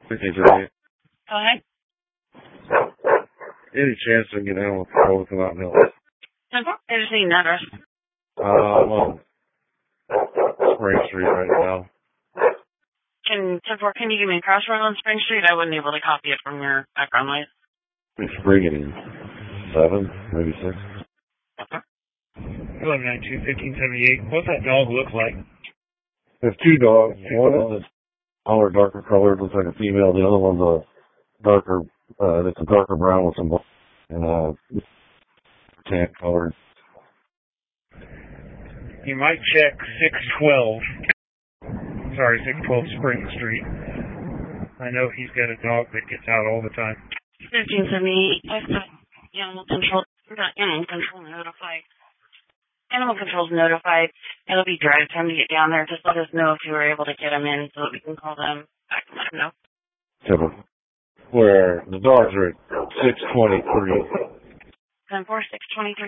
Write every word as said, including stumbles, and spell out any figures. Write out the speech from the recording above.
fifteen thirty-eight. Go ahead. Any chance we can get animal control to come out and help? I just need an address. Uh, I'm on Spring Street right now. Can, ten four, can you give me a crossroad on Spring Street? I wasn't able to copy it from your background light. It's bringing in seven, maybe six. eleven ninety-two, fifteen seventy-eight. What's that dog look like? There's two dogs. One is taller, darker colored, looks like a female. The other one's a darker, uh, it's a darker brown with some black and uh, tan colored. You might check six twelve. Sorry, six twelve Spring Street. I know he's got a dog that gets out all the time. fifteen seventy-eight. I've got animal control. I've got animal control notified. Animal control's notified. It'll be drive time to get down there. Just let us know if you were able to get them in so that we can call them back and let them know. So, where the dogs are at six twenty-three. ten four, six twenty-three.